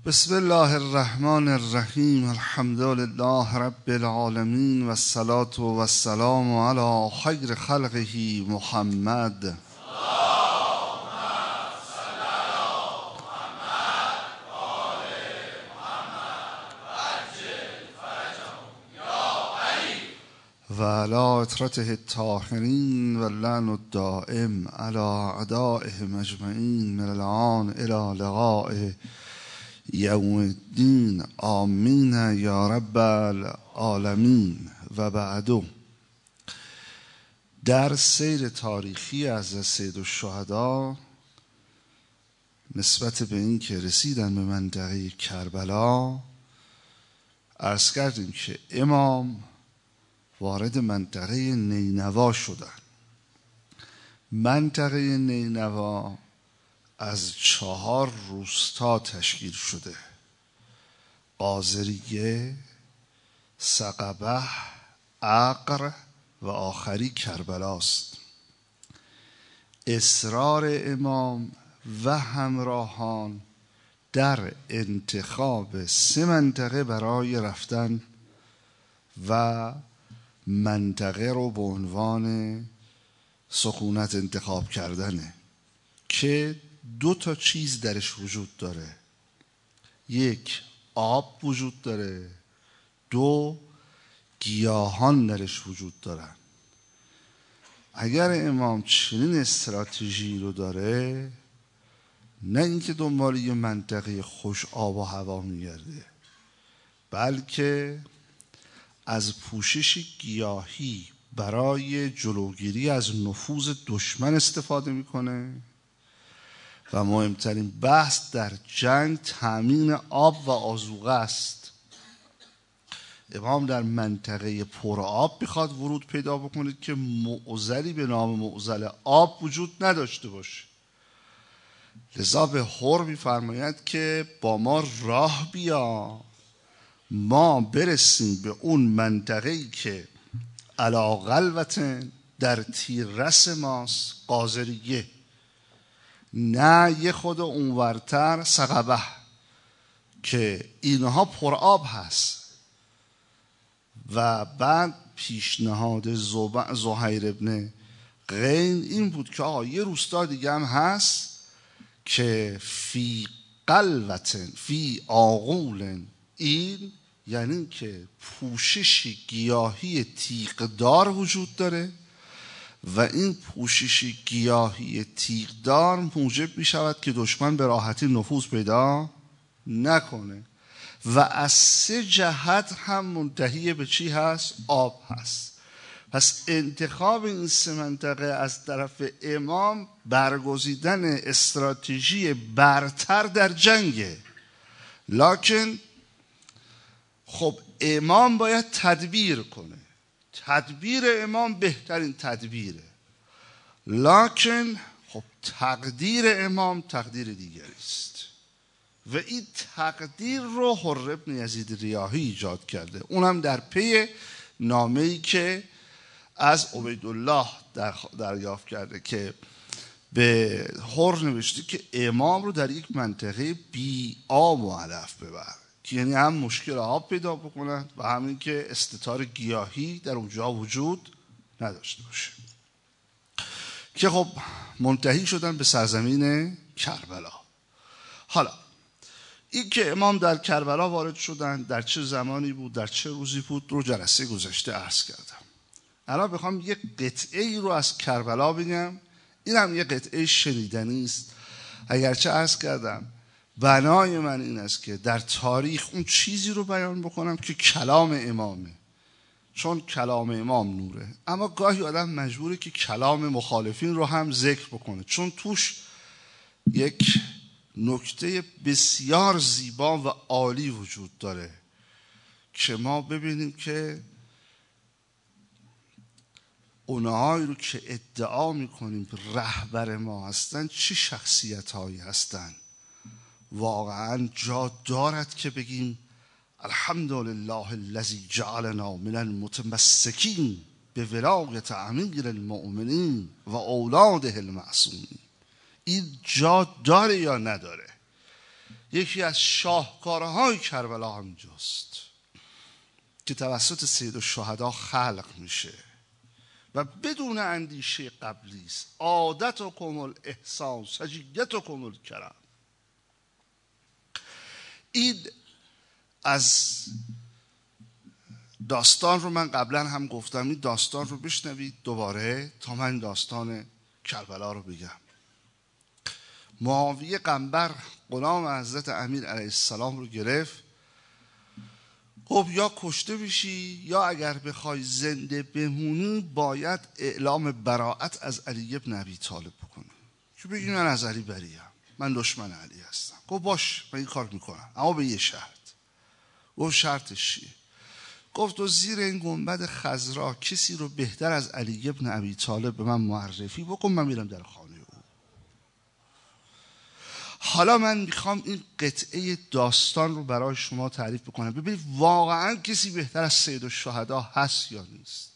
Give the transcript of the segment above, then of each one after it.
بسم الله الرحمن الرحیم. الحمد لله رب العالمین و الصلاة و السلام علی خیر خلقه محمد. و علی اطرته الطاهرین و اللعن الدائم علی اعدائهم اجمعین من الآن الی لقاء یوم الدین. آمین یا رب العالمین. و بعدو، در سیر تاریخی از سید الشهدا نسبت به این که رسیدن به منطقه کربلا، عرض کردیم که امام وارد منطقه نینوا شدن. منطقه نینوا از 4 روستا تشکیل شده: قاضریه، سقبه، عقر و آخری کربلاست. اصرار امام و همراهان در انتخاب 3 منطقه برای رفتن و منطقه رو به عنوان سکونت انتخاب کردنه که 2 چیز درش وجود داره: 1 آب وجود داره، 2 گیاهان درش وجود دارن. اگر امام چنین استراتژی رو داره، نه اینکه دنبال یه منطقه خوش آب و هوا میگرده، بلکه از پوشش گیاهی برای جلوگیری از نفوذ دشمن استفاده میکنه و مهمترین بحث در جنگ تامین آب و آذوقه است. امام در منطقه پر آب میخواد ورود پیدا بکنید که معضلی به نام معضل آب وجود نداشته باشه. لذا به حر میفرماید که با ما راه بیا، ما برسیم به اون منطقه‌ای که علی قلوة در تیررس ماست، قاضریه، نه یه خود اونورتر سقبه که اینها پر آب هست. و بعد پیشنهاد زهیر ابن قین این بود که آقا یه روستا دیگه هم هست که فی قلوة فی آغول، این یعنی که پوشش گیاهی تیغدار وجود داره و این پوشش گیاهی تیغدار موجب می شود که دشمن به راحتی نفوذ پیدا نکنه و از 3 جهت هم منتهی به چی هست؟ آب هست. پس انتخاب این 3 منطقه از طرف امام برگزیدن استراتژی برتر در جنگه. لکن خب امام باید تدبیر کنه. تدبیر امام بهترین تدبیره، لکن خب تقدیر امام تقدیر دیگری است و این تقدیر رو حر ابن یزید ریاحی ایجاد کرده. اونم در پی نامه‌ای که از عبیدالله دریافت کرده که به حر نوشته که امام رو در یک منطقه بی آب و علف ببر، که یعنی هم مشکل آب پیدا بکنن و همین که استتار گیاهی در اونجا وجود نداشته باشه. که خب منتهی شدن به سرزمین کربلا. حالا این که امام در کربلا وارد شدن در چه زمانی بود، در چه روزی بود، رو جلسه گذشته عرض کردم. الان بخوام یک قطعه ای رو از کربلا بگم. این هم یک قطعه شنیدنی است، اگرچه عرض کردم بنای من این است که در تاریخ اون چیزی رو بیان بکنم که کلام امامه، چون کلام امام نوره. اما گاهی آدم مجبوره که کلام مخالفین رو هم ذکر بکنه، چون توش یک نکته بسیار زیبا و عالی وجود داره که ما ببینیم که اونهایی رو که ادعا میکنیم رهبر ما هستن چه شخصیت هایی هستن. واقعا جا دارد که بگیم الحمدلله الذی جعلنا من المتمسکین به ولایت امیر المؤمنین و اولاده المعصومین. این جا داره یا نداره؟ یکی از شاهکارهای کربلا همینجاست که توسط سید الشهدا خلق میشه و بدون اندیشه قبلی است. عادتکم الاحسان سجیتکم الکرم. این از داستان رو من قبلا هم گفتم، این داستان رو بشنوید دوباره تا من داستان کربلا رو بگم. معاویه قنبر غلام حضرت امیر علیه السلام رو گرفت، خب یا کشته بشی یا اگر بخوای زنده بمونی باید اعلام براءت از علی بن ابی طالب بکنی که بگی من از علی بریم، من دشمن علی هستم. گفت باش من این کار میکنم اما به یه شرط. گفت شرطش چیه؟ گفت تو زیر این گنبد خضرا کسی رو بهتر از علی بن ابی طالب به من معرفی بکن، من میرم در خانه او. حالا من میخوام این قطعه داستان رو برای شما تعریف بکنم، ببینید واقعا کسی بهتر از سید الشهدا هست یا نیست.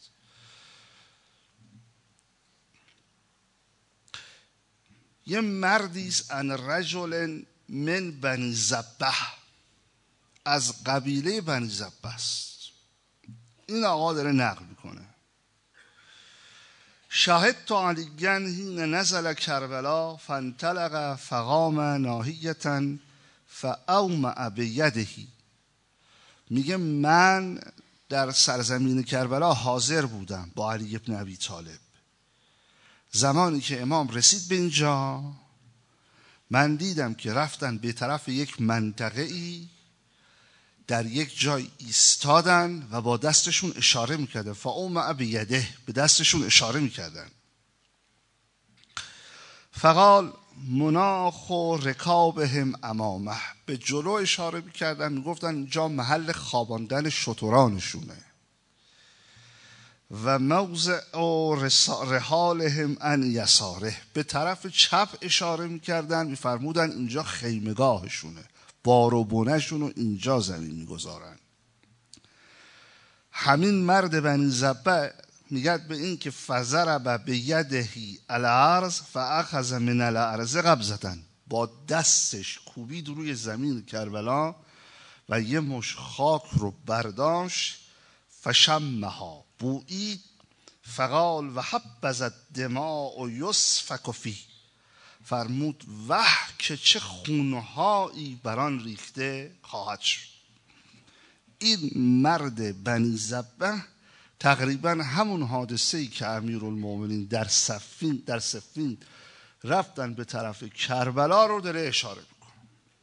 یه مردی است ان رجل من بنی ذبه، از قبیله بنی ذبه است. این آقا داره نقل میکنه شاهد تو علیگن حین نزل کربلا فانطلق فقام ناحیة فاومأ بیده. میگه من در سرزمین کربلا حاضر بودم با علی بن ابی طالب. زمانی که امام رسید به اینجا من دیدم که رفتن به طرف یک منطقه ای، در یک جای ایستادن و با دستشون اشاره میکردن. فاومأ بیده، به دستشون اشاره میکردن. فقال مناخ رکابهم امامه، به جلو اشاره میکردن، میگفتن اینجا محل خواباندن شترانشونه. و موضع رحالهم عن یساره، به طرف چپ اشاره میکردن، میفرمودن اینجا خیمگاهشونه، بار و بنشون رو اینجا زمین میگذارن. همین مرد بنی ذبه میگد به این که فضرب بیدهی الارض فاخذ من الارض قبضة، با دستش کوبید روی زمین کربلا و یه مش خاک رو برداشت. فشمها، بویید. فقال و حبذ الدماء یسفک فیه، فرمود وه که چه خونهایی بران ریخته خواهد شد. این مرد بنی ذبه تقریبا همون حادثه‌ای که امیرالمومنین در صفین رفتن به طرف کربلا رو داره اشاره میکنه.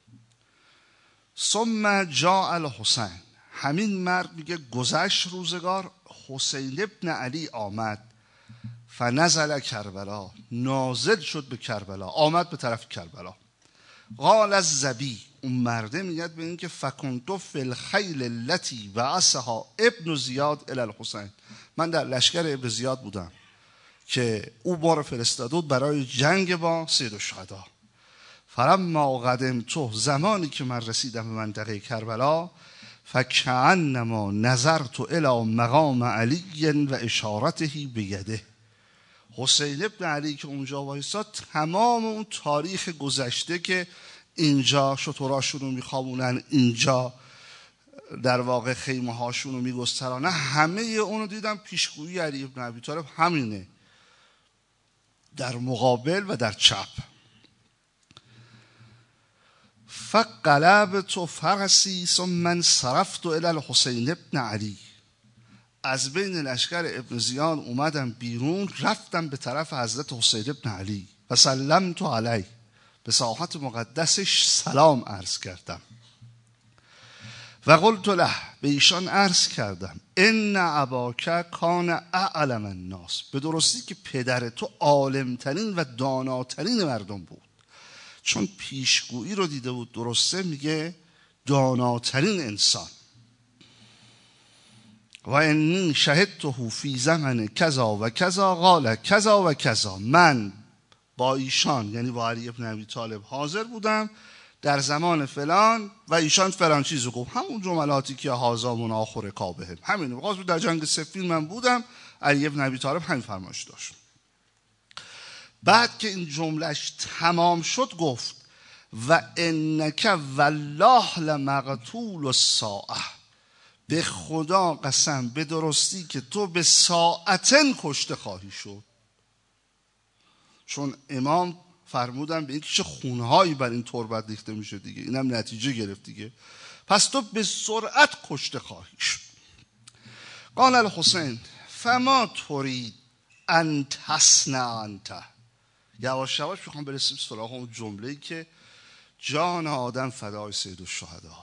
ثم جاء الحسین، همین مرد میگه گذشت روزگار، حسین ابن علی آمد. فنزل کربلا، نازل شد به کربلا، آمد به طرف کربلا. قال الزبی، اون مرده میگد به این که فکنتو فی الخیل التي بعثها ابن زیاد الی الحسین، من در لشکر ابن زیاد بودم که او ما رو فرستاده بود برای جنگ با سید الشهدا. فلما قدمت، زمانی که من رسیدم به منطقه کربلا، فکأنما نظرت الی مقام علی و اشارته بیده. حسین ابن علی که اونجا وایساد تمام اون تاریخ گذشته که اینجا شتراشون رو میخوابونن، اینجا در واقع خیمه هاشون رو میگسترانه، همه اونو دیدم. پیشگویی علی بن ابی طالب همینه، در مقابل و در چپ. فقلبت فرسی ثم انصرفت الی الحسین ابن علی، از بین لشکر ابن زیاد اومدم بیرون، رفتم به طرف حضرت حسین ابن علی و سلمت علیه، به ساحت مقدسش سلام عرض کردم. و قلت له، به ایشان عرض کردم، ان اباک کان اعلم الناس، به درستی که پدر تو عالمترین و داناترین مردم بود. چون پیشگویی رو دیده بود، درسته میگه داناترین انسان. و انی شهدته فی زمن کذا و کذا قال کذا و کذا، من با ایشان یعنی با علی بن ابی طالب حاضر بودم در زمان فلان و ایشان فلان چیزو گفت، همون جملاتی که هازا مناخ رکابهم، همین وقت در جنگ صفین من بودم، علی بن ابی طالب همین فرمایش داشت. بعد که این جملهش تمام شد گفت و انک والله لمقتول الساعه، به خدا قسم به درستی که تو به ساعتن کشته خواهی شد. چون امام فرمودن به اینکه چه خونهایی بر این تربت ریخته میشه دیگه، اینم نتیجه گرفت دیگه. پس تو به سرعت کشته خواهی شد. قال الحسین فما ترید ان تصنع انت. یواش یواش میخوام برسیم سراغ اون جمله‌ای که جان آدم فدای سید الشهدا.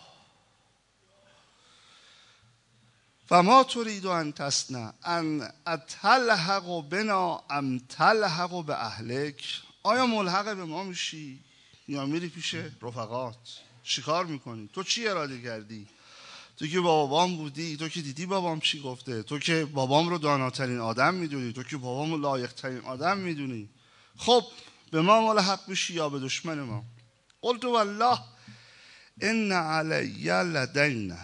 فما ترید ان تصنع ان اتلحق بنا ام تلحق به اهلک. آیا ملحق به ما میشی یا میری پیش رفقات؟ چیکار میکنی؟ تو چی اراده کردی؟ تو که با بابام بودی، تو که دیدی بابام چی گفته، تو که بابام رو داناترین آدم میدونی، تو که بابام رو لایق ترین آدم میدونی، خب به ما ملحق بشی یا به دشمن ما؟ قلت والله ان علی لدینا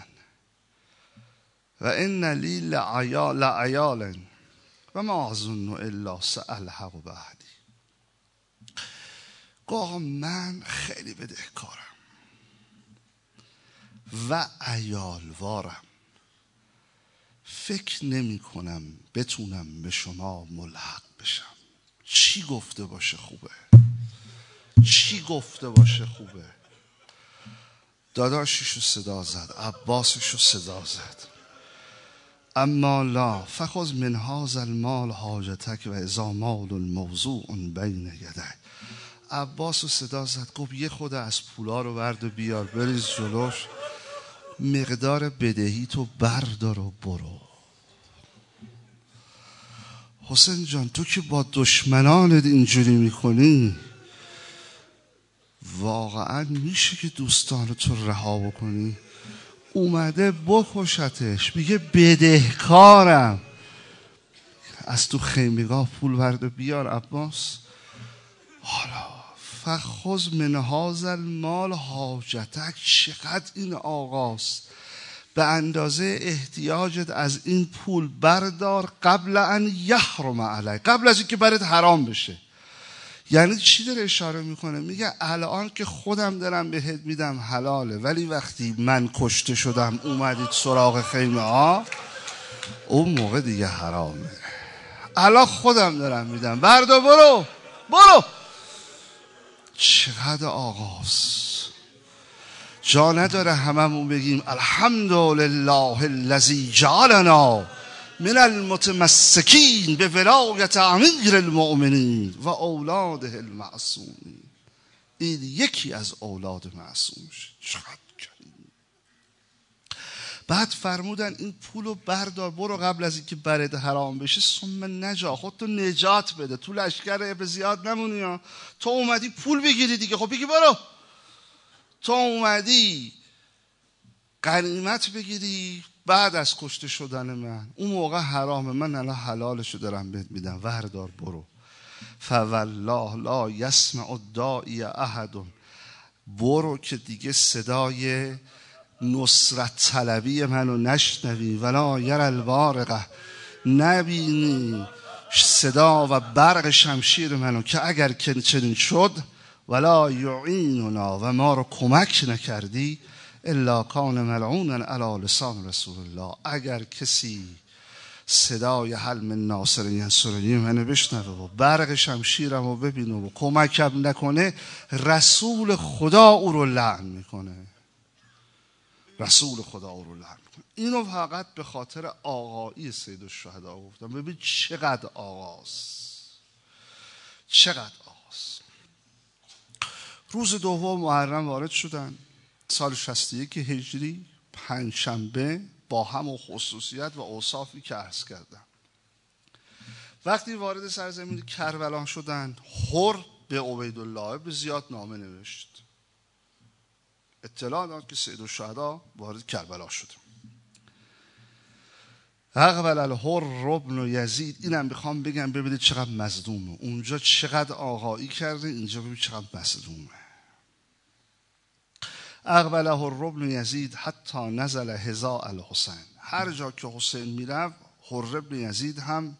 و ان لی لعیالا و ما اظن الا سالحق بعدی. آقا من خیلی بدهکارم و عیالوارم، فکر نمی کنم بتونم به شما ملحق بشم. چی گفته باشه خوبه؟ چی گفته باشه خوبه؟ داداششو صدا زد، عباسشو صدا زد. اما لا فخذ من هذا المال حاجتک و اذا مال موضوع بین یدک. عباسو صدا زد، گفت یه خود از پولا رو ورد و بیار، بریز جلوش، مقدار بدهی تو بردار و برو. حسین جان تو که با دشمنانت اینجوری میکنی، واقعا میشه که دوستان تو رها بکنی؟ اومده بکشتش، میگه بدهکارم، از تو خیمگاه پول ورد و بیار عباس. حالا فخذ من هذا المال حاجتک. چقدر این آقاست، به اندازه احتیاجت از این پول بردار قبل ان یحرم علیک، قبل از اینکه برات حرام بشه. یعنی چی داره اشاره میکنه؟ میگه الان که خودم دارم بهت میدم حلاله، ولی وقتی من کشته شدم اومدید سراغ خیمه ها، اون موقع دیگه حرامه. الان خودم دارم میدم، بردار برو برو. چقدر آقاست. جا نداره هممون بگیم الحمدلله الذی جعلنا من المتمسکین به ولایت امیر المؤمنین و اولاده المعصومین. این یکی از اولاد معصومش. چقدر کریم. بعد فرمودن این پولو بردار برو قبل از اینکه برات حرام بشه، ثم نجا، خودتو نجات بده، تو لشکر ابن زیاد نمونی ها. تو اومدی پول بگیری دیگه، خب بگی برو. تو اومدی غنیمت بگیری بعد از کشته شدن من، اون موقع حرامه، من الان حلالشو دارم بهت میدم، وردار برو. فوالله لا یسمع الداعی احد. برو که دیگه صدای نصرت طلبی منو نشنوی، ولا یر البارقه، نبینی صدا و برق شمشیر منو، که اگر که چنین شد ولا یعیننا، و ما رو کمک نکردی، الا کان ملعونا علی لسان رسول الله. اگر کسی صدای حل من ناصر ینصرنی منو بشنوه و برق شمشیرم رو ببینه و کمکم نکنه، رسول خدا او رو لعن میکنه. رسول خدا او رو لعن میکنه. اینو فقط به خاطر آقایی سید الشهدا گفتم. ببین چقدر آقاست، چقدر آقاست. روز دوم محرم وارد شدن، سال 61 هجری، پنجشنبه، با هم و خصوصیت و اوصافی که عرض کردم. وقتی وارد سرزمین کربلا شدن، حر به عبیدالله به زیاد نامه نوشت، اطلاع داد که سید الشهدا وارد کربلا شد. اقبل الحر ابن یزید. اینم میخوام بگم ببینید چقدر مظلومه. اونجا چقدر آقایی کرده، اینجا ببینید چقدر مظلومه. اقبل حر ابن یزید حتی نزل حذاء الحسین. هر جا که حسین میرفت، حر ابن یزید هم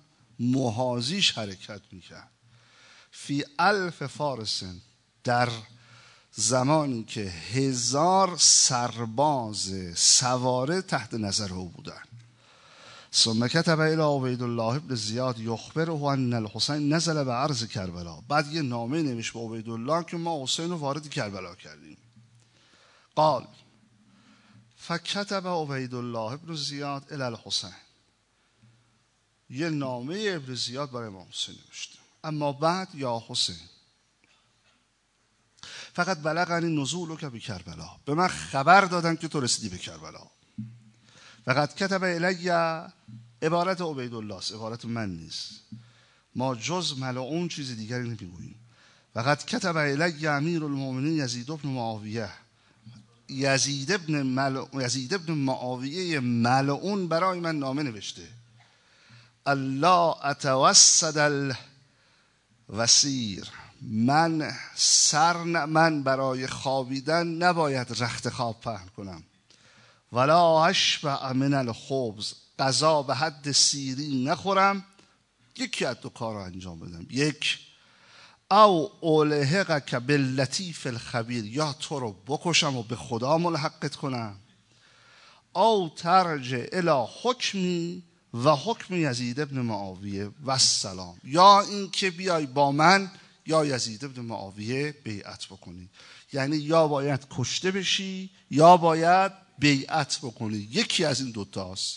محاذیش حرکت میکرد. فی الف فارس، در زمانی که 1000 سرباز سواره تحت نظر او بودن. ثم کتب الی عبیدالله ابن زیاد یخبره ان الحسین نزل به ارض کربلا. بعد یه نامه نوشت به عبیدالله که ما حسین رو وارد کربلا کردیم. قال فکتب عبیدالله ابن زیاد الی الحسین. یه نامه ابن زیاد برای امام حسین نوشته. اما بعد یا حسین فقط بلغنی نزولک به کربلا. به من خبر دادن که تو رسیدی به کربلا. فقط کتب الی، عبارت عبیدالله است، عبارت من نیست. ما جز ملعون چیز دیگری نمیگوییم. فقط کتب الی امیر المؤمنین یزید بن معاویه. یزید ابن معاویه ملعون برای من نامه نوشته. الله اتوسد الوسیر. من برای خوابیدن نباید رخت خواب پهن کنم. ولا اشبع من الخبز. غذا به حد سیری نخورم. یکی از دو کار رو انجام بدم. یک، او الحقک باللطیف الخبیر، یا تو رو بکشم و به خدا ملحقت کنم. او ترجع الی حکمی و حکم یزید ابن معاویه و السلام، یا این که بیای با من یا یزید ابن معاویه بیعت بکنی. یعنی یا باید کشته بشی یا باید بیعت بکنی، یکی از این دوتاست.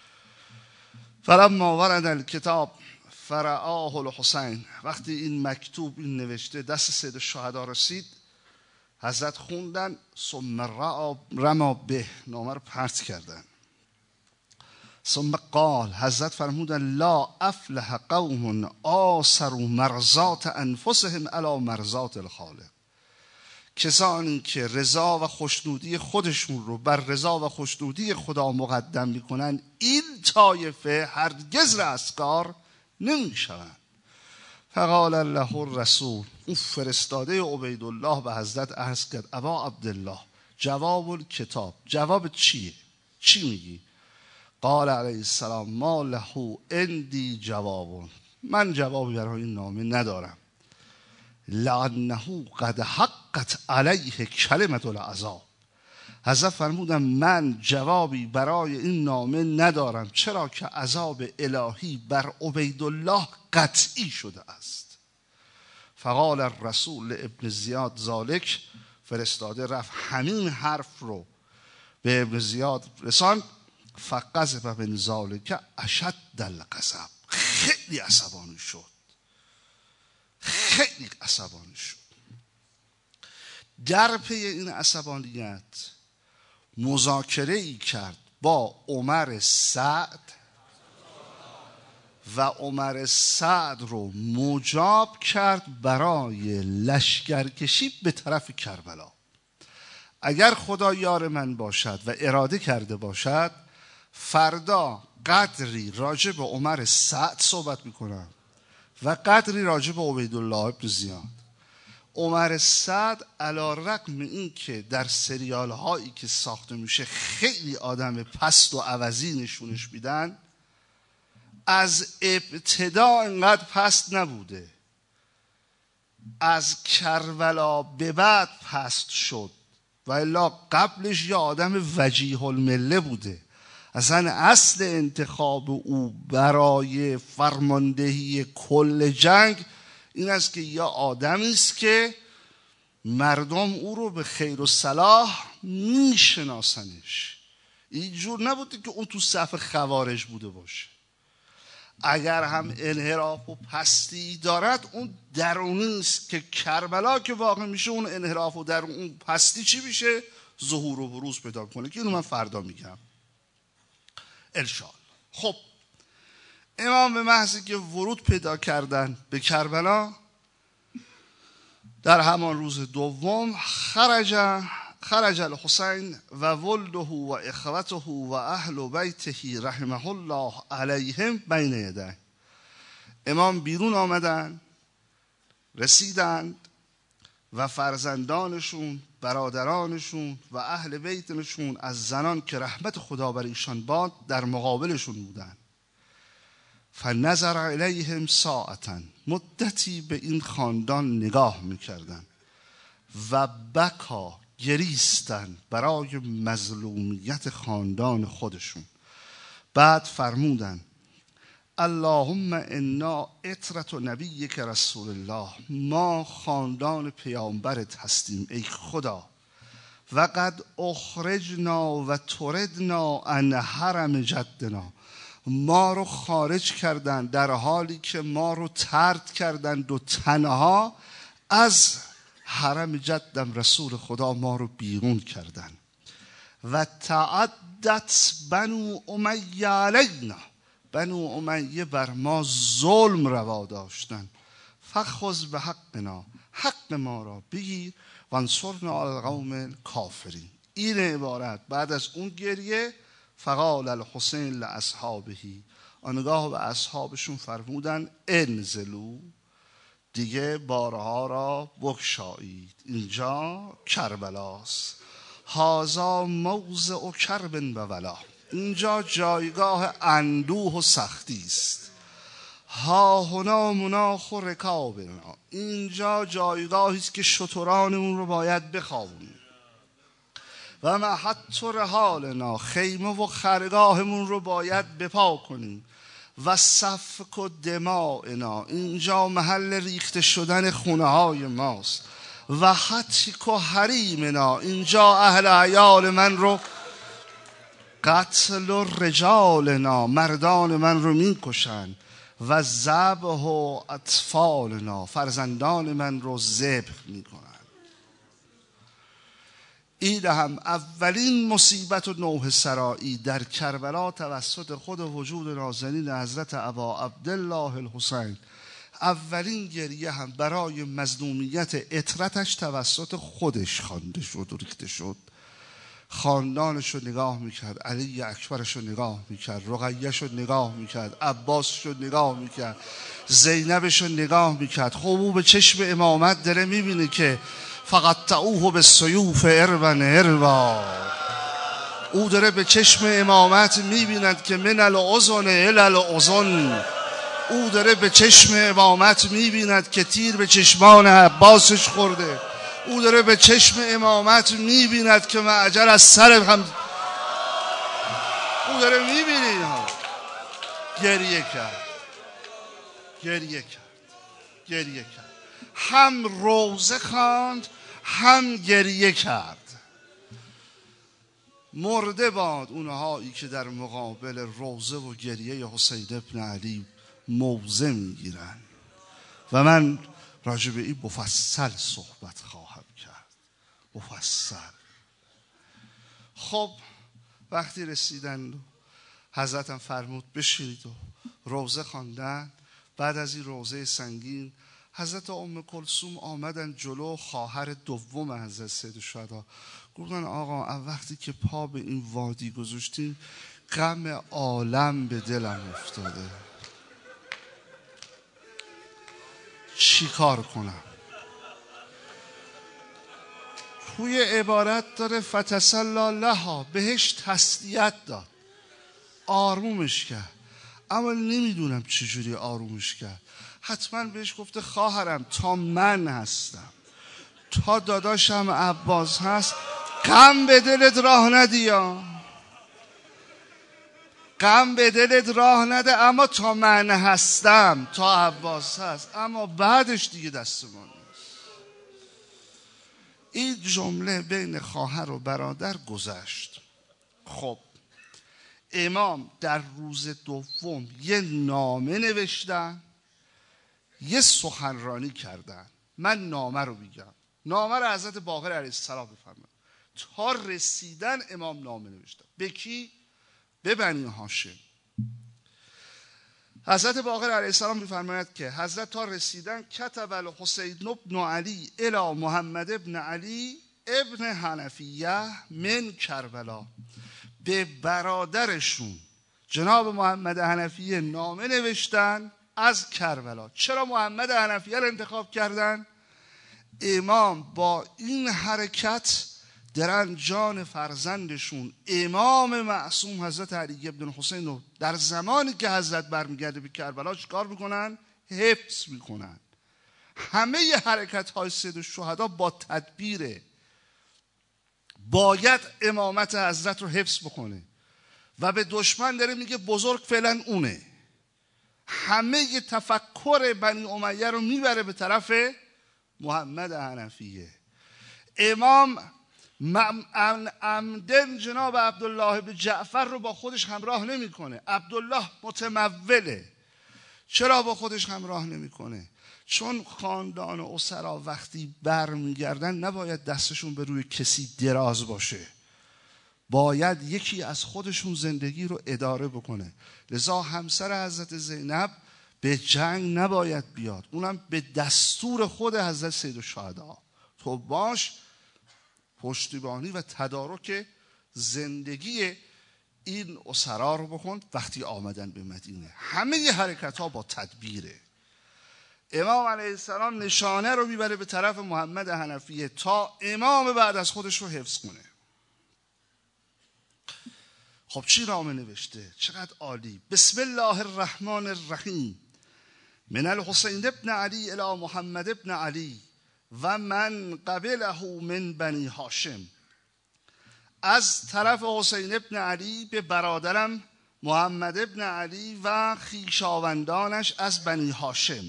فلما ورد الکتاب فرعاه الحسین. وقتی این مکتوب، این نوشته دست سید الشهدا رسید، حضرت خوندن. ثم رما به، نامه رو پرت کردن. ثم قال، حضرت فرمودن لا افلح قوم آثروا مرضات انفسهم علی مرضات الخالق. کسانی که رضا و خوشنودی خودشون رو بر رضا و خوشنودی خدا مقدم میکنن، این طایفه هرگز رستگار نمیشوند. فقال له الرسول، اون فرستاده عبیدالله به حضرت عرض کرد ابا عبدالله جواب الکتاب. جواب چیه؟ چی میگی؟ قال علیه السلام ما له عندی جواب. من جوابی برای این نامه ندارم. لعنه قد حقت علیه کلمة العذاب. حضرت فرمودم من جوابی برای این نامه ندارم، چرا که عذاب الهی بر عبیدالله قطعی شده است. فقال الرسول ابن زیاد ذالک. فرستاده رفت همین حرف رو به ابن زیاد رساند. فقذف من ذالک اشد الغضب. خیلی عصبانی شد، خیلی عصبانی شد. در پی این عصبانیت مذاکره ای کرد با عمر سعد و عمر سعد رو مجاب کرد برای لشکرکشی به طرف کربلا. اگر خدا یار من باشد و اراده کرده باشد، فردا قدری راجع به عمر سعد صحبت میکنم و قدری راجع به عبیدالله ابن زیاد. عمر سعد علی رغم این که در سریال هایی که ساخته میشه خیلی آدم پست و عوضی نشونش میدن، از ابتدا انقدر پست نبوده. از کربلا به بعد پست شد و الا قبلش یه آدم وجیه المله بوده. اصلا اصل انتخاب او برای فرماندهی کل جنگ این است که یا آدمی است که مردم او رو به خیر و صلاح میشناسنش. اینجور نبوده که اون تو صف خوارج بوده باشه. اگر هم انحراف و پستی دارد اون درونی است که کربلا که واقع میشه اون انحراف و در اون پستی چی میشه؟ ظهور و بروز پیدا کنه که اینو من فردا میگم انشاءالله. خب امام به محضی که ورود پیدا کردن به کربلا، در همان روز دوم خرج الحسین و ولده و اخوته و اهل بیته رحمه الله علیهم بین یدیه. امام بیرون آمدن، رسیدند و فرزندانشون، برادرانشون و اهل بیتشون از زنان که رحمت خدا بر ایشان باد در مقابلشون بودن. فنظر الیهم ساعتا، مدتی به این خاندان نگاه میکردن. و بکا گریستن برای مظلومیت خاندان خودشون. بعد فرمودن اللهم انا عترة نبیک رسول الله، ما خاندان پیامبرت هستیم ای خدا. و قد اخرجنا و طردنا عن حرم جدنا، ما رو خارج کردن در حالی که ما رو طرد کردند و تنها از حرم جدم رسول خدا ما رو بیرون کردن. و تعدت بنو امیه علینا، بنو امیه بر ما ظلم روا داشتن. فخذ به حقنا، حق ما را بگیر. و انصرنا علی القوم الکافرین. این عبارت بعد از اون گریه فقال الحسین لاصحابه، آنگاه به اصحابشون فرمودن انزلوا، دیگه بارها را بگشایید، اینجا کربلاست. هذا موضع کرب و ولا، اینجا جایگاه اندوه و سختی است. ها هنا مناخ و رکابنا، اینجا جایگاهی است که شترانمون رو باید بخوابونیم. و محط رحالنا، خیمه و خرگاهمون رو باید بپا کنیم. و سفک و دمائنا، اینجا محل ریخته شدن خونه های ماست. و حتک و حریمنا، اینجا اهل عیال من رو، قتل و رجالنا، مردان من رو میکشن. و ذبح و اطفالنا، فرزندان من رو ذبح میکنن. این هم اولین مصیبت و نوح سرایی در کربلا توسط خود وجود نازنین حضرت ابا عبدالله الحسین. اولین گریه هم برای مظلومیت عترتش توسط خودش خوانده شد و ریخته شد. خاندانش رو نگاه میکرد، علی اکبرش رو نگاه میکرد، رقیه‌ش رو نگاه میکرد، عباسش رو نگاه میکرد، زینبش رو نگاه میکرد. خب او به چشم امامت داره میبینه که فقط تعوه به سیوف اربن اربا، او داره به چشم امامت میبیند که من الاذن الی الاذن، او داره به چشم امامت میبیند که تیر به چشمان عباسش خورده، او داره به چشم امامت میبیند که معجل از سر هم، او داره میبینه. گریه کرد، گریه کرد، گریه کرد، هم روزه خواند هم گریه کرد. مرده باد اونهایی که در مقابل روزه و گریه حسین ابن علی موضع میگیرن. و من راجع به این مفصل صحبت خواهم کرد، مفصل. خب وقتی رسیدن حضرتم فرمود بشینید و روزه خواندن. بعد از این روزه سنگین حضرت ام کلثوم آمدن جلو، خواهر دوم حضرت سید الشهدا. گفتن آقا وقتی که پا به این وادی گذاشتیم غم عالم به دلم افتاده، چی کار کنم؟ توی عبارت داره فتسلا لها، بهش تسلیت داد، آرومش کرد. اما نمیدونم چجوری آرومش کرد. حتما بهش گفته خواهرم تا من هستم، تا داداشم عباس هست، غم به دلت راه ندیا، غم به دلت راه نده، اما تا من هستم، تا عباس هست، اما بعدش دیگه دست ما نیست. این جمله بین خواهر و برادر گذشت. خب امام در روز دوم یه نامه نوشتن، یه سخنرانی کردن. من نامه رو میگم، نامه رو حضرت باقر علیه السلام بفرمایید. تا رسیدن امام نامه نوشتن. به کی؟ به بنی هاشم. حضرت باقر علیه السلام میفرماید که حضرت تا رسیدن کتب الحسین ابن علی الی محمد ابن علی ابن حنفیه من کربلا، به برادرشون جناب محمد حنفیه نامه نوشتن از کربلا. چرا محمد حنفیه رو انتخاب کردن؟ امام با این حرکت درن جان فرزندشون امام معصوم حضرت علی ابن حسین رو در زمانی که حضرت برمیگرده به کربلا چیکار میکنن؟ حفظ میکنن. همه حرکت های سید الشهدا با تدبیره. باید امامت حضرت رو حفظ بکنه و به دشمن داره میگه بزرگ فعلا اونه. همه تفکر بنی امیه رو میبره به طرف محمد حنفیه. امام عمدن جناب عبدالله بن جعفر رو با خودش همراه نمیکنه. عبدالله متموله. چرا با خودش همراه نمیکنه؟ چون خاندان اسرا وقتی برمیگردن نباید دستشون به روی کسی دراز باشه، باید یکی از خودشون زندگی رو اداره بکنه. لذا همسر حضرت زینب به جنگ نباید بیاد، اونم به دستور خود حضرت سید الشهدا. تو باش پشتیبانی و تدارک زندگی این اسرا رو بکن. وقتی آمدن به مدینه همه حرکت ها با تدبیره. امام علیه السلام نشانه رو میبره به طرف محمد حنفیه تا امام بعد از خودش رو حفظ کنه. خب چی نامه نوشته؟ چقدر عالی. بسم الله الرحمن الرحیم. من الحسین ابن علی الی محمد ابن علی و من قبله من بنی هاشم. از طرف حسین ابن علی به برادرم محمد ابن علی و خویشاوندانش از بنی هاشم.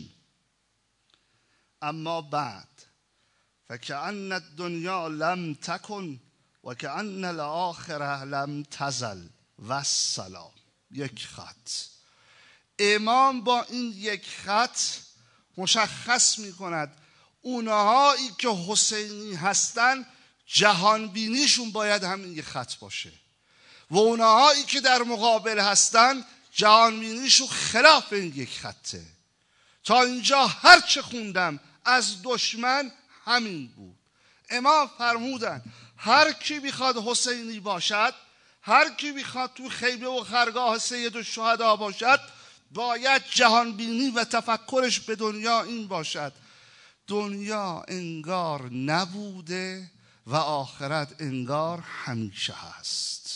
اما بعد فکأن الدنیا لم تکن و کأن الاخره لم تزل و السلام. یک خط. امام با این یک خط مشخص می کند اونهایی که حسینی هستن جهانبینیشون باید همین یک خط باشه و اونهایی که در مقابل هستن جهانبینیشون خلاف این یک خطه. تا اینجا هر چه خوندم از دشمن همین بود. امام فرمودن هر کی بخواد حسینی باشد، هر کی بخواد تو خیمه و خرگاه سید الشهدا باشد، باید جهانبینی و تفکرش به دنیا این باشد دنیا انگار نبوده و آخرت انگار همیشه هست.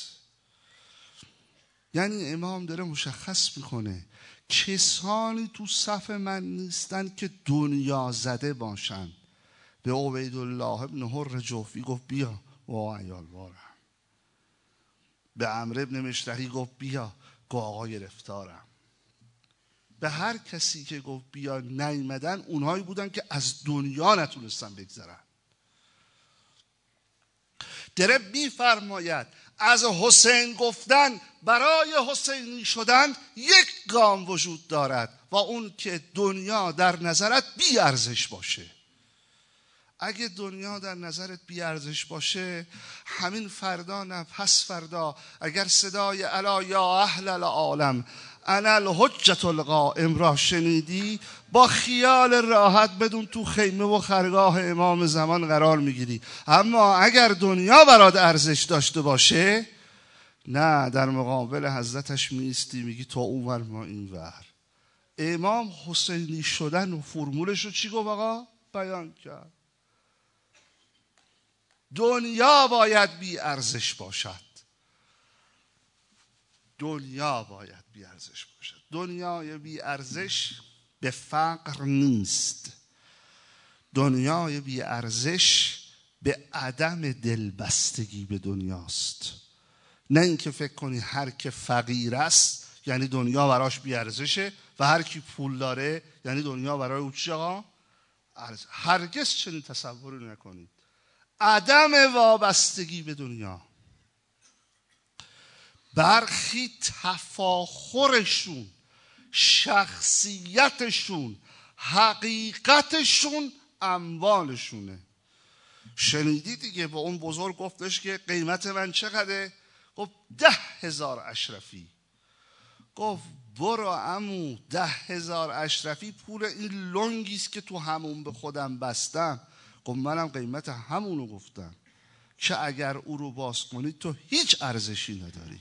یعنی امام داره مشخص میکنه کسانی تو صف من نیستن که دنیا زده باشن. به عبیدالله ابن حر جوفی گفت بیا با عیال بارم. به عمرو ابن مشتهی گفت بیا، گفت آقا گرفتارم. به هر کسی که گفت بیا نیامدن اونهایی بودن که از دنیا نتونستن بگذرن. داره میفرماید از حسین گفتن برای حسینی شدن یک گام وجود دارد و اون که دنیا در نظرت بی ارزش باشه. اگه دنیا در نظرت بی ارزش باشه، همین فردا نه پس فردا اگر صدای الا یا اهل العالم انا الحجة القائم را شنیدی، با خیال راحت بدون تو خیمه و خرگاه امام زمان قرار میگیری. اما اگر دنیا برات ارزش داشته باشه، نه، در مقابل حضرتش میستی میگی تو اونور ما اینور. امام حسینی شدن و فرمولش رو چی گفت آقا؟ بیان کرد. دنیا باید بی ارزش باشد. دنیا باید بی ارزش باشد. دنیای بی ارزش به فقر نیست. دنیای بی ارزش به عدم دلبستگی به دنیاست. نه اینکه فکر کنی هر که فقیر است یعنی دنیا براش بی ارزشه و هر کی پول داره یعنی دنیا برای او چی آقا؟ هرگز چنین تصوری نکنید. عدم وابستگی به دنیا. برخی تفاخرشون، شخصیتشون، حقیقتشون اموالشونه. شنیدی دیگه با اون بزرگ گفتش که قیمت من چقدره؟ گفت 10,000 اشرفی. گفت برو عمو، 10,000 اشرفی پول این لنگیست که تو همون به خودم بستم. گفت منم قیمت همونو گفتم که اگر او رو باز کنی تو هیچ ارزشی نداری.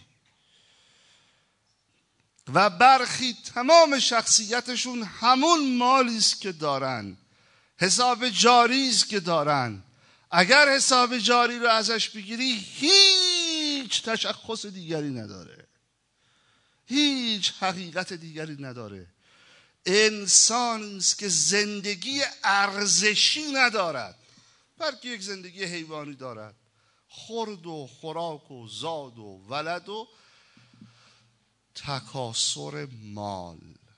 و برخی تمام شخصیتشون همون مالیست که دارن، حساب جاریست که دارن. اگر حساب جاری رو ازش بگیری هیچ تشخص دیگری نداره، هیچ حقیقت دیگری نداره. انسانی است که زندگی ارزشی ندارد، بلکه یک زندگی حیوانی دارد، خورد و خوراک و زاد و ولد و تکاثر مال.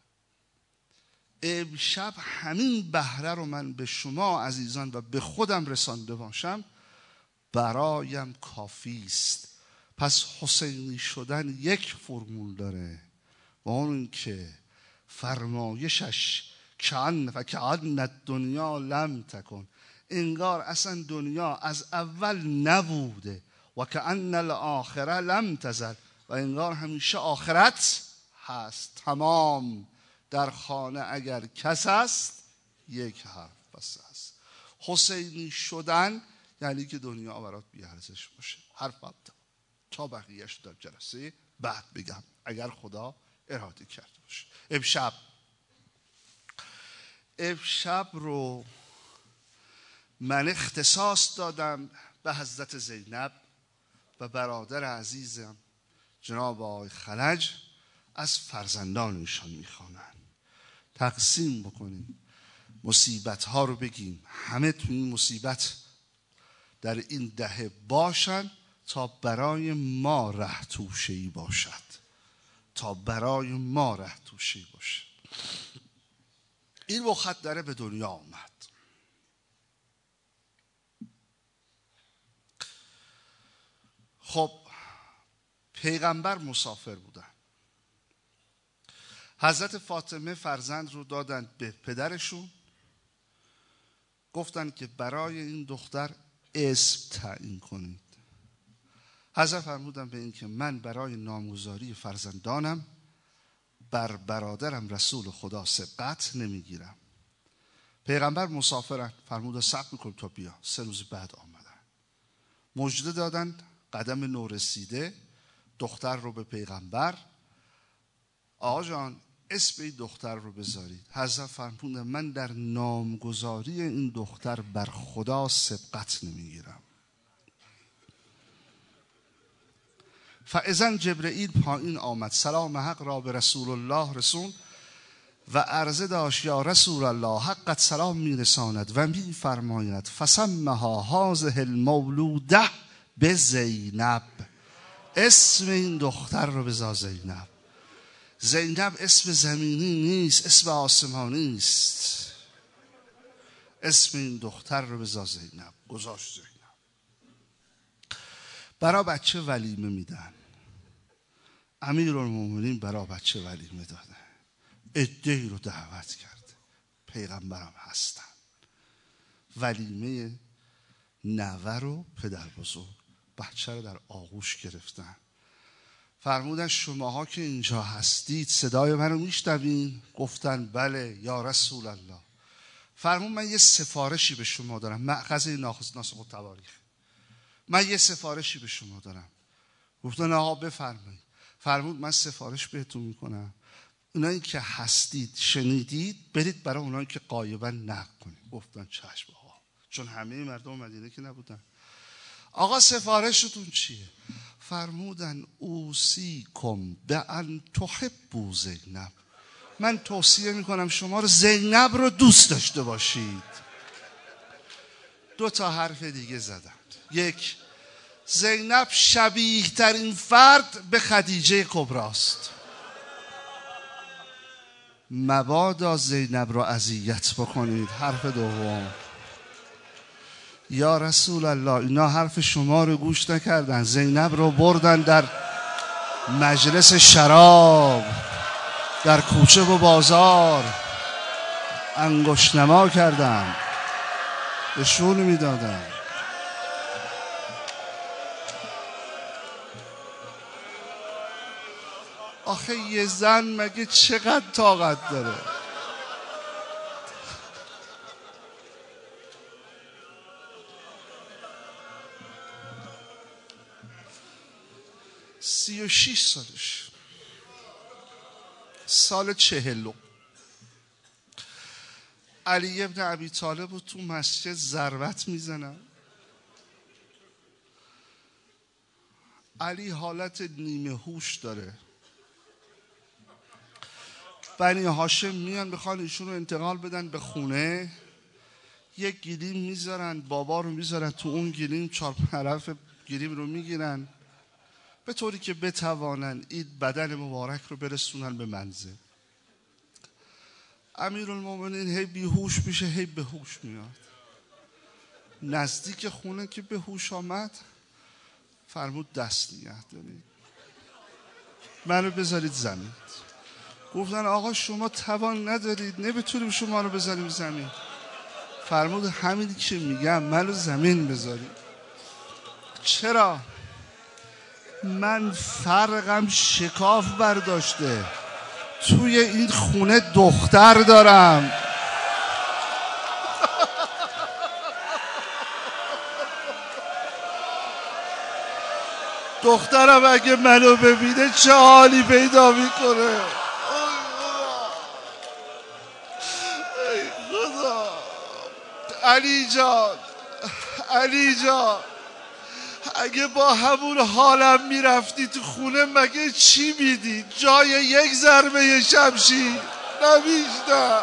امشب همین بهره رو من به شما عزیزان و به خودم رسانده باشم برایم کافی است. پس حسینی شدن یک فرمول داره و اون که فرمایشش کأن الدنیا لم تکن، انگار اصلا دنیا از اول نبوده، و کأن الاخره لم تزل، و انگار همیشه آخرت هست. تمام در خانه اگر کس است یک حرف بس است. حسینی شدن یعنی که دنیا برات بی‌ارزش باشه. حرف تا بقیهش در جلسه بعد بگم اگر خدا اراده کرده باشه. امشب رو من اختصاص دادم به حضرت زینب و برادر عزیزم جناب آقای خلج از فرزندان ایشان میخوانند. تقسیم بکنیم، مصیبت ها رو بگیم، همه تو این مصیبت در این دهه باشن تا برای ما ره توشه‌ای باشد، تا برای ما ره توشه‌ای باشد. این مخدره به دنیا آمد. خب پیغمبر مسافر بودن. حضرت فاطمه فرزند رو دادن به پدرشون، گفتن که برای این دختر اسم تعیین کنید. حضرت فرمودن به این که من برای نامگذاری فرزندانم بر برادرم رسول خدا سبقت نمیگیرم. پیغمبر مسافرن، فرمودن صبر کن تا بیا. 3 روز بعد آمدن، مژده دادن قدم نورسیده دختر رو به پیغمبر. آقا جان اسم این دختر رو بذارید. حضرت فرمودن من در نامگذاری این دختر بر خدا سبقت نمیگیرم. فاذن جبرئیل پایین آمد، سلام حق را به رسول الله رسون و عرضه داشت یا رسول الله حقت سلام میرساند و میفرماید فسمها هذه المولوده به زینب، اسم این دختر رو بذار زینب. زینب اسم زمینی نیست، اسم آسمانی است. اسم این دختر رو بذار زینب. گذاشت زینب. برا بچه ولیمه میدن. امیرالمومنین برا بچه ولیمه داده، عده‌ای رو دعوت کرده، پیغمبرم هستن. ولیمه نوه رو پدر بزرگ بچه رو در آغوش گرفتن. فرمودن شماها که اینجا هستید صدای منو میشنوین؟ گفتن بله یا رسول الله. فرمود من یه سفارشی به شما دارم، مأخذ ناسخ التواریخ. من یه سفارشی به شما دارم. گفتن آقا بفرمایید. فرمود من سفارش بهتون میکنم، اونایی که هستید شنیدید برید برای اونایی که غایبن نقل کنید. گفتن چشم آقا، چون همه مردم مدینه که نبودن. آقا سفارشتون چیه؟ فرمودن اوصیکم بان تحبوا زینب، من توصیه میکنم شما رو زینب رو دوست داشته باشید. 2 حرف دیگه زدن. 1 زینب شبیه ترین فرد به خدیجه کبراست، مبادا زینب رو اذیت بکنید. حرف دوم یا رسول الله اینا حرف شما رو گوش نکردن، زینب رو بردن در مجلس شراب، در کوچه و بازار انگشت نما کردن، بهشون میدادن. آخه یه زن مگه چقدر طاقت داره؟ « 36 سالش، سال 40. علی ابن ابی طالب رو تو مسجد ضربت میزنن. علی حالت نیمه هوش داره. بنی هاشم میان بخوان ایشون رو انتقال بدن به خونه، یک گلیم میذارن، بابا رو میذارن تو اون گلیم، 4 طرف گلیم رو میگیرن به طوری که بتوانن این بدن مبارک رو برسونن به منزل. امیرالمومنین هی بیهوش میشه، هی به هوش میاد. نزدیک خونه که به هوش آمد فرمود دست نگه دارید، منو بذارید زمین. گفتن آقا شما توان ندارید، نمیتونیم شما رو بذاریم زمین. فرمود همینی که میگم، منو زمین بذارید. چرا؟ من فرقم شکاف برداشته، توی این خونه دختر دارم. دخترم اگه منو ببینه چه حالی پیدا میکنه. ای خدا. علی جان، علی جان، اگه با همون حالم میرفتی تو خونه مگه چی میدی؟ جای یک ضربه شمشیر نمیشتم.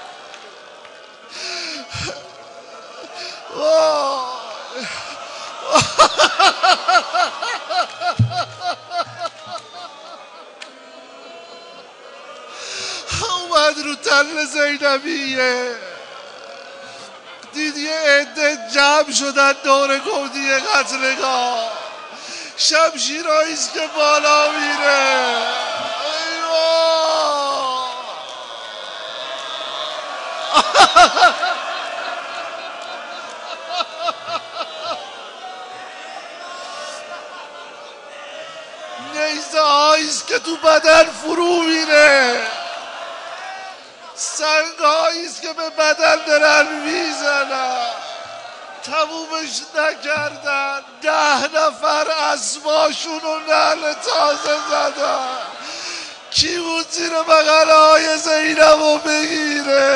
اومد رو تل زینبیه، دید یه عده جمع شدن دور گودی قتلگاه، شمشیرهاییست که بالا میره. نیزه هاییست که تو بدن فرو میره، سنگ هاییست که به بدن دارن میزنن. تمومش نکردن، 10 نفر اسباشون رو نعل تازه زدن. کی بود زیر بغل های زینب رو بگیره؟